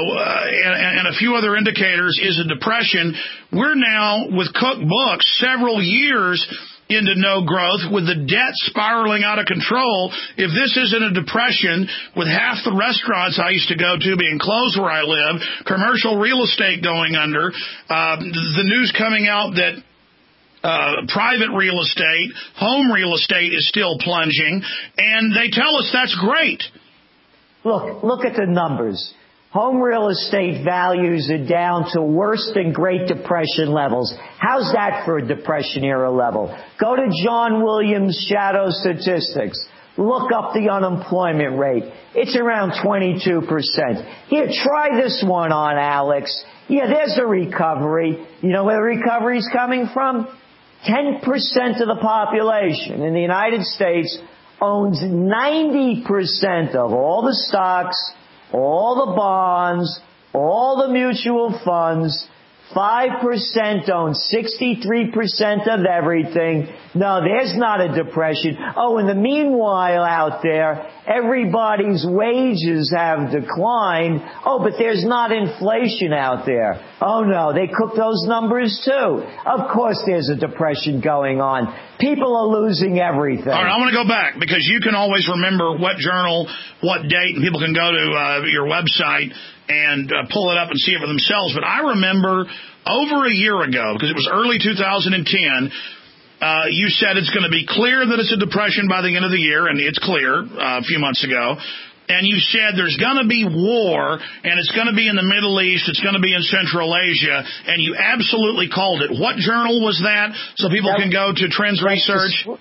S2: and, and a few other indicators is a depression. We're now, with Cook Books, several years into no growth, with the debt spiraling out of control. If this isn't a depression, with half the restaurants I used to go to being closed where I live, commercial real estate going under, uh, the news coming out that uh, private real estate, home real estate is still plunging, and they tell us that's great.
S6: Look, look at the numbers. Home real estate values are down to worse than Great Depression levels. How's that for a Depression-era level? Go to John Williams' Shadow Statistics. Look up the unemployment rate. It's around twenty-two percent. Here, try this one on, Alex. Yeah, there's a recovery. You know where the recovery's coming from? ten percent of the population in the United States owns ninety percent of all the stocks, all the bonds, all the mutual funds. five percent own sixty-three percent of everything. No, there's not a depression. Oh, in the meanwhile out there, everybody's wages have declined. Oh, but there's not inflation out there. Oh, no, they cook those numbers too. Of course there's a depression going on. People are losing everything.
S2: All right, I want to go back because you can always remember what journal, what date, and people can go to uh, your website and uh, pull it up and see it for themselves. But I remember over a year ago, because it was early two thousand ten, uh, you said it's going to be clear that it's a depression by the end of the year, and it's clear uh, a few months ago. And you said there's going to be war, and it's going to be in the Middle East, it's going to be in Central Asia, and you absolutely called it. What journal was that? So people that, can go to Trends Research.
S6: The,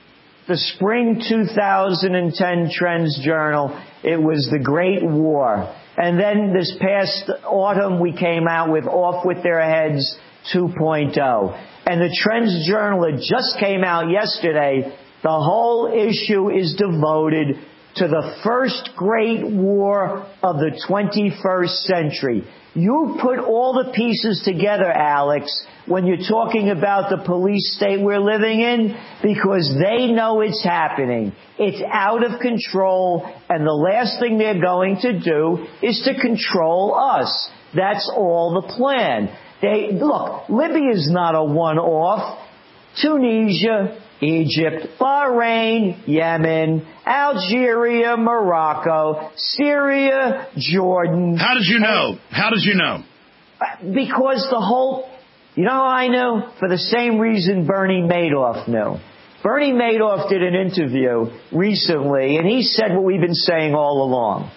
S6: the spring two thousand ten Trends Journal, it was the Great War. And then this past autumn, we came out with Off With Their Heads two point oh. And the Trends Journal, it just came out yesterday. The whole issue is devoted to the first great war of the twenty-first century. You put all the pieces together, Alex, when you're talking about the police state we're living in, because they know it's happening. It's out of control, and the last thing they're going to do is to control us. That's all the plan. They, look, Libya's not a one-off. Tunisia, Egypt, Bahrain, Yemen, Algeria, Morocco, Syria, Jordan.
S2: How did you know? How did you know?
S6: Because the whole, you know how I knew? For the same reason Bernie Madoff knew. Bernie Madoff did an interview recently, and he said what we've been saying all along.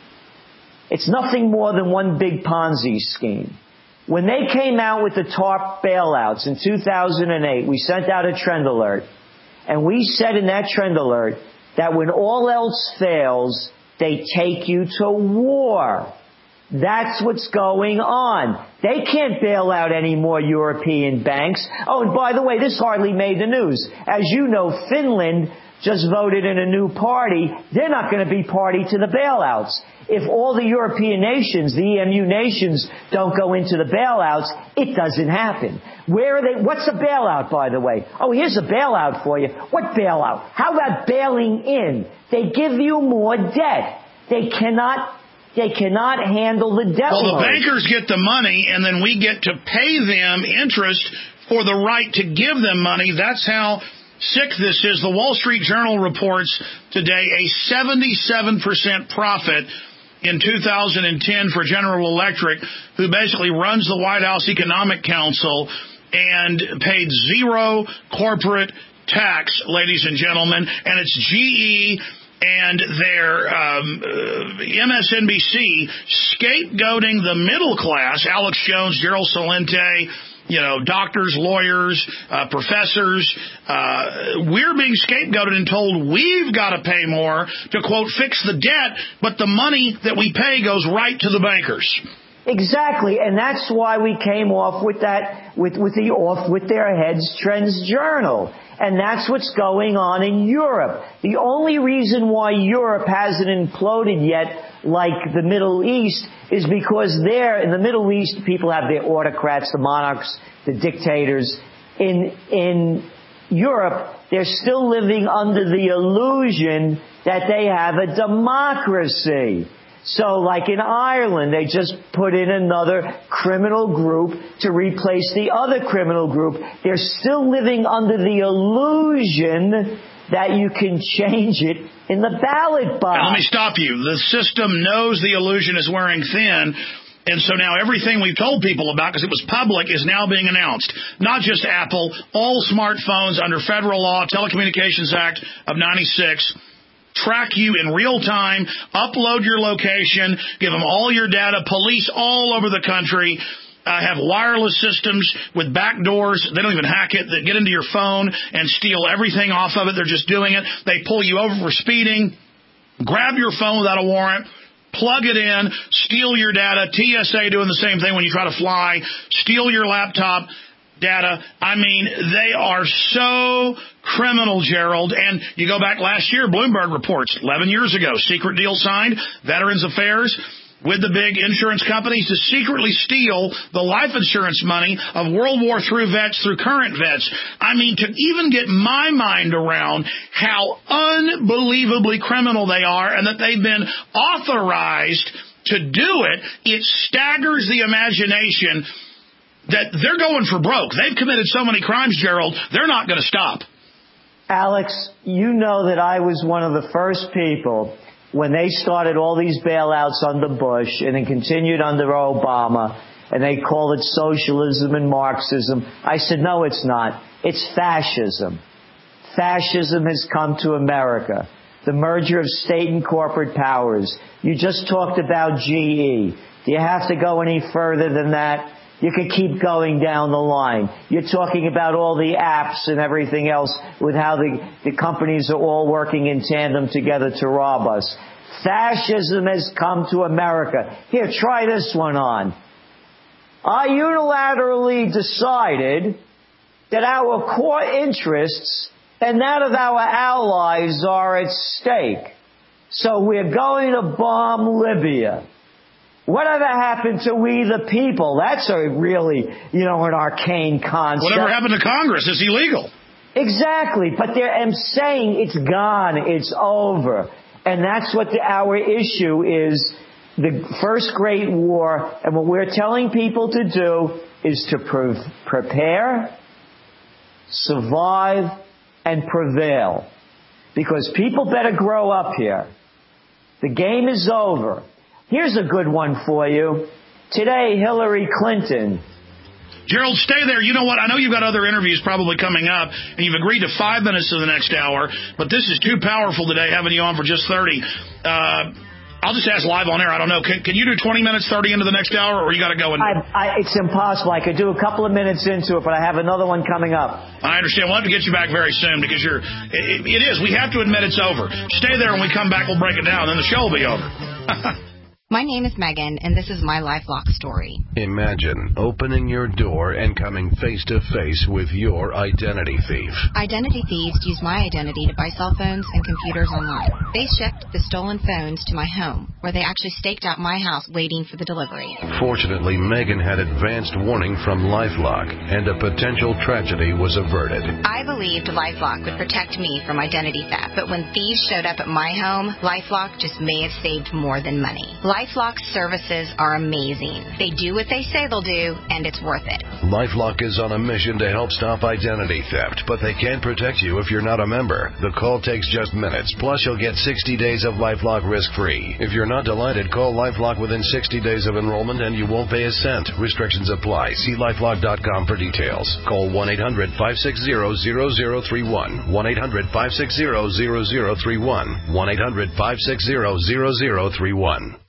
S6: It's nothing more than one big Ponzi scheme. When they came out with the TARP bailouts in two thousand eight, we sent out a trend alert. And we said in that trend alert that when all else fails, they take you to war. That's what's going on. They can't bail out any more European banks. Oh, and by the way, this hardly made the news. As you know, Finland just voted in a new party. They're not going to be party to the bailouts. If all the European nations, the E M U nations, don't go into the bailouts, it doesn't happen. Where are they? What's a bailout, by the way? Oh, here's a bailout for you. What bailout? How about bailing in? They give you more debt. They cannot They cannot handle the debt
S2: Well,
S6: load.
S2: the bankers get the money, and then we get to pay them interest for the right to give them money. That's how sick this is. The Wall Street Journal reports today a seventy-seven percent profit in two thousand ten for General Electric, who basically runs the White House Economic Council and paid zero corporate tax, ladies and gentlemen, and it's G E and their um, uh, M S N B C scapegoating the middle class, Alex Jones, Gerald Celente, you know, doctors, lawyers, uh, professors. Uh, we're being scapegoated and told we've got to pay more to, quote, fix the debt, but the money that we pay goes right to the bankers.
S6: Exactly, and that's why we came off with that, with, with the Off With Their Heads Trends Journal. And that's what's going on in Europe. The only reason why Europe hasn't imploded yet like the Middle East is because there, in the Middle East, people have their autocrats, the monarchs, the dictators. In, in Europe, they're still living under the illusion that they have a democracy. So like in Ireland, they just put in another criminal group to replace the other criminal group. They're still living under the illusion that you can change it in the ballot box.
S2: And let me stop you. The system knows the illusion is wearing thin. And so now everything we've told people about, because it was public, is now being announced. Not just Apple, all smartphones under federal law, Telecommunications Act of ninety-six, track you in real time, upload your location, give them all your data. Police all over the country uh, have wireless systems with back doors. They don't even hack it, that get into your phone and steal everything off of it. They're just doing it. They pull you over for speeding, grab your phone without a warrant, plug it in, steal your data. T S A doing the same thing when you try to fly, steal your laptop data. I mean, they are so criminal, Gerald. And you go back last year, Bloomberg reports, eleven years ago, secret deal signed, Veterans Affairs with the big insurance companies to secretly steal the life insurance money of World War Three vets through current vets. I mean, to even get my mind around how unbelievably criminal they are and that they've been authorized to do it, it staggers the imagination that they're going for broke. They've committed so many crimes, Gerald, they're not going to stop.
S6: Alex, you know that I was one of the first people when they started all these bailouts under Bush and then continued under Obama, and they called it socialism and Marxism. I said, no, it's not. It's fascism. Fascism has come to America. The merger of state and corporate powers. You just talked about G E. Do you have to go any further than that? You could keep going down the line. You're talking about all the apps and everything else with how the, the companies are all working in tandem together to rob us. Fascism has come to America. Here, try this one on. I unilaterally decided that our core interests and that of our allies are at stake. So we're going to bomb Libya. Whatever happened to we the people? That's a really, you know, an arcane concept.
S2: Whatever happened to Congress is illegal.
S6: Exactly. But I'm saying it's gone. It's over. And that's what the, our issue is. The first great war. And what we're telling people to do is to pre- prepare, survive, and prevail. Because people better grow up here. The game is over. Here's a good one for you. Today, Hillary Clinton.
S2: Gerald, stay there. You know what? I know you've got other interviews probably coming up, and you've agreed to five minutes of the next hour, but this is too powerful today, having you on for just thirty. Uh, I'll just ask live on air. I don't know. Can, can you do twenty minutes, thirty into the next hour, or you got to go? In
S6: I, I, it's impossible. I could do a couple of minutes into it, but I have another one coming up.
S2: I understand. We'll have to get you back very soon because you're. It, it is. We have to admit it's over. Stay there. When we come back, we'll break it down, and then the show will be over.
S5: My name is Megan, and this is my LifeLock story.
S22: Imagine opening your door and coming face-to-face with your identity thief.
S5: Identity thieves use my identity to buy cell phones and computers online. They shipped the stolen phones to my home, where they actually staked out my house waiting for the delivery.
S22: Fortunately, Megan had advanced warning from LifeLock, and a potential tragedy was averted.
S5: I believed LifeLock would protect me from identity theft, but when thieves showed up at my home, LifeLock just may have saved more than money. LifeLock's services are amazing. They do what they say they'll do, and it's worth it.
S22: LifeLock is on a mission to help stop identity theft, but they can't protect you if you're not a member. The call takes just minutes, plus you'll get sixty days of LifeLock risk-free. If you're not delighted, call LifeLock within sixty days of enrollment and you won't pay a cent. Restrictions apply. See lifelock dot com for details. Call one eight hundred five six zero zero zero three one. one eight hundred five six zero zero zero three one. one eight hundred five six zero zero zero three one.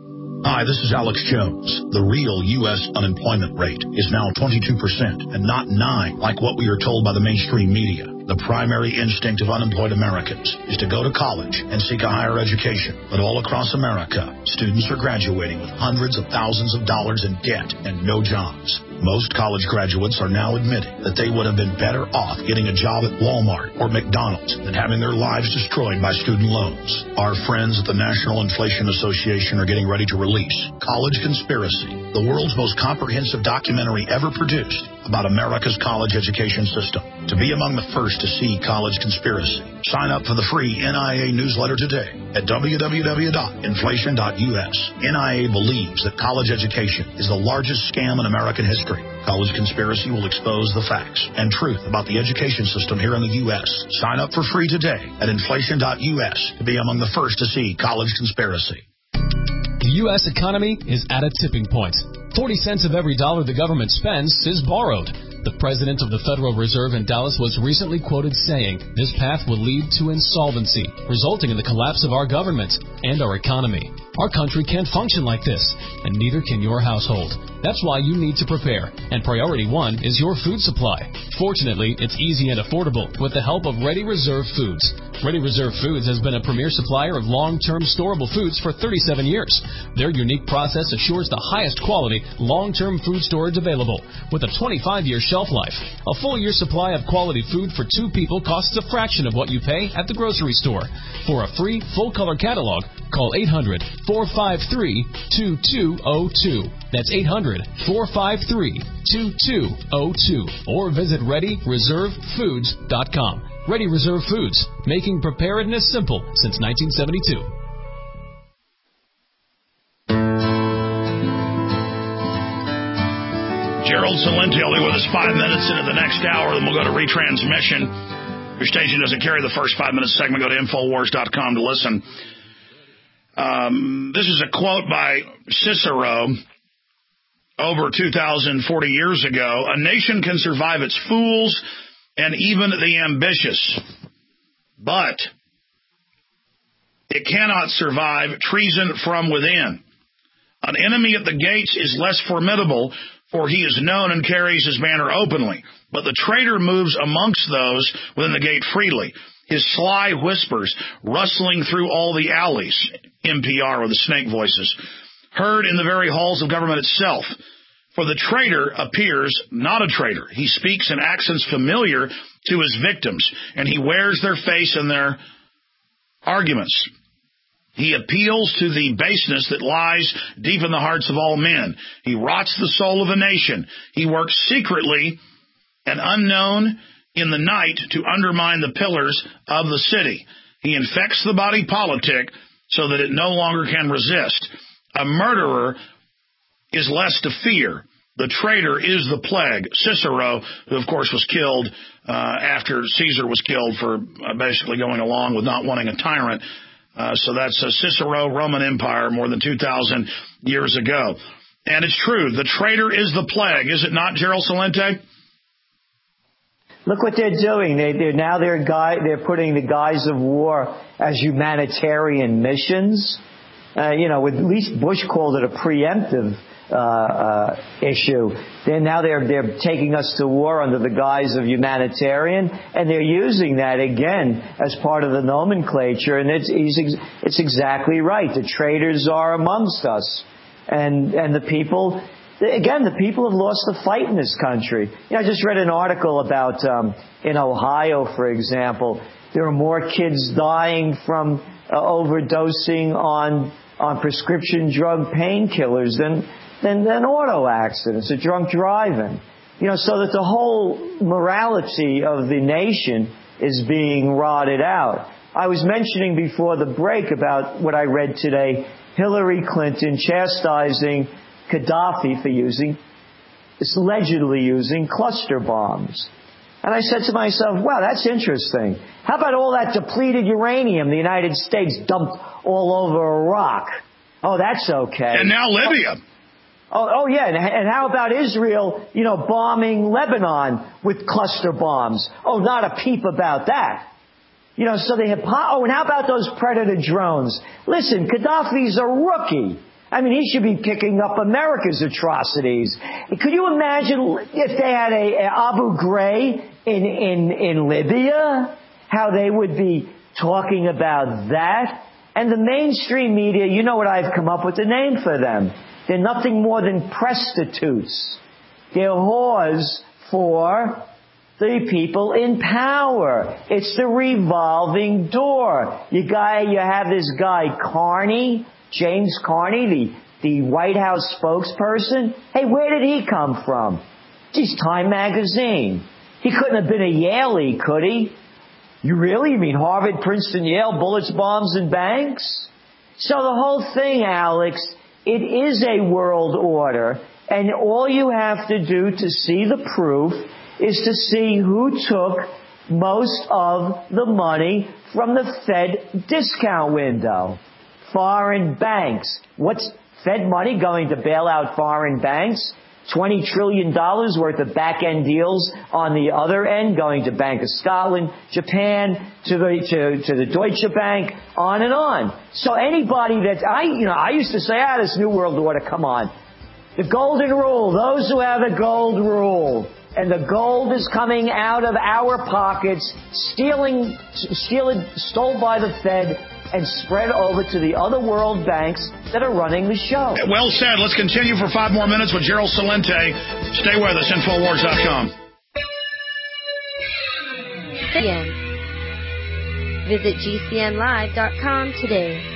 S2: Hi, this is Alex Jones. The real U S unemployment rate is now twenty-two percent and not nine like what we are told by the mainstream media. The primary instinct of unemployed Americans is to go to college and seek a higher education. But all across America, students are graduating with hundreds of thousands of dollars in debt and no jobs. Most college graduates are now admitting that they would have been better off getting a job at Walmart or McDonald's than having their lives destroyed by student loans. Our friends at the National Inflation Association are getting ready to release College Conspiracy, the world's most comprehensive documentary ever produced about America's college education system. To be among the first to see College Conspiracy, sign up for the free N I A newsletter today at w w w dot inflation dot u s. N I A believes that college education is the largest scam in American history. College Conspiracy will expose the facts and truth about the education system here in the U S. Sign up for free today at inflation dot u s to be among the first to see College Conspiracy.
S14: The U S economy is at a tipping point. forty cents of every dollar the government spends is borrowed. The president of the Federal Reserve in Dallas was recently quoted saying this path will lead to insolvency, resulting in the collapse of our government and our economy. Our country can't function like this, and neither can your household. That's why you need to prepare, and priority one is your food supply. Fortunately, it's easy and affordable with the help of Ready Reserve Foods. Ready Reserve Foods has been a premier supplier of long-term storable foods for thirty-seven years. Their unique process assures the highest quality, long-term food storage available with a twenty-five year shelf life. A full year supply of quality food for two people costs a fraction of what you pay at the grocery store. For a free, full-color catalog, call eight hundred four five three two two zero two. That's eight hundred four five three two two zero two. Or visit ready reserve foods dot com. Ready Reserve Foods, making preparedness simple since nineteen seventy-two.
S2: Gerald Celente will be with us five minutes into the next hour, then we'll go to retransmission. Your station doesn't carry the first five minutes segment. Go to infowars dot com to listen. Um, this is a quote by Cicero over two thousand forty years ago. A nation can survive its fools and even the ambitious, but it cannot survive treason from within. An enemy at the gates is less formidable, for he is known and carries his banner openly. But the traitor moves amongst those within the gate freely. His sly whispers rustling through all the alleys, N P R or the snake voices, heard in the very halls of government itself. For the traitor appears not a traitor. He speaks in accents familiar to his victims, and he wears their face in their arguments. He appeals to the baseness that lies deep in the hearts of all men. He rots the soul of a nation. He works secretly and unknown in the night to undermine the pillars of the city. He infects the body politic so that it no longer can resist. A murderer is less to fear. The traitor is the plague. Cicero, who of course was killed uh, after Caesar was killed for uh, basically going along with not wanting a tyrant. Uh, so that's uh, Cicero, Roman Empire, more than two thousand years ago. And it's true. The traitor is the plague. Is it not, Gerald Celente?
S6: Look what they're doing. They, they're now they're guy, they're putting the guise of war as humanitarian missions. Uh, you know, with, at least Bush called it a preemptive uh, uh, issue. Then now they're they're taking us to war under the guise of humanitarian, and they're using that again as part of the nomenclature. And it's he's, it's exactly right. The traitors are amongst us, and and the people. Again, the people have lost the fight in this country. You know, I just read an article about um, in Ohio, for example, there are more kids dying from uh, overdosing on on prescription drug painkillers than, than than auto accidents or drunk driving. You know, so that the whole morality of the nation is being rotted out. I was mentioning before the break about what I read today: Hillary Clinton chastising Gaddafi for using, allegedly using cluster bombs. And I said to myself, wow, that's interesting. How about all that depleted uranium the United States dumped all over Iraq? Oh, that's okay.
S2: And now Libya.
S6: Oh, oh yeah. And, and how about Israel, you know, bombing Lebanon with cluster bombs? Oh, not a peep about that. You know, so they have, oh, and how about those Predator drones? Listen, Gaddafi's a rookie. I mean, he should be picking up America's atrocities. Could you imagine if they had a, a Abu Ghraib in, in, in Libya? How they would be talking about that? And the mainstream media, you know what I've come up with a name for them. They're nothing more than prostitutes. They're whores for the people in power. It's the revolving door. You guy, you have this guy, Carney, James Carney, the, the White House spokesperson. Hey, where did he come from? Geez, Time Magazine. He couldn't have been a Yaley, could he? You really? You mean Harvard, Princeton, Yale, bullets, bombs, and banks? So the whole thing, Alex, it is a world order, and all you have to do to see the proof is to see who took most of the money from the Fed discount window. Foreign banks. What's Fed money going to bail out foreign banks? twenty trillion dollars worth of back-end deals on the other end, going to Bank of Scotland, Japan, to the, to, to the Deutsche Bank, on and on. So anybody that, I, you know, I used to say, ah, this New World Order, come on. The golden rule, those who have the gold rule. And the gold is coming out of our pockets, stealing, stealing, stole by the Fed, and spread over to the other world banks that are running the show.
S2: Well said. Let's continue for five more minutes with Gerald Celente. Stay with us, Infowars dot com.
S7: Visit G C N live dot com today.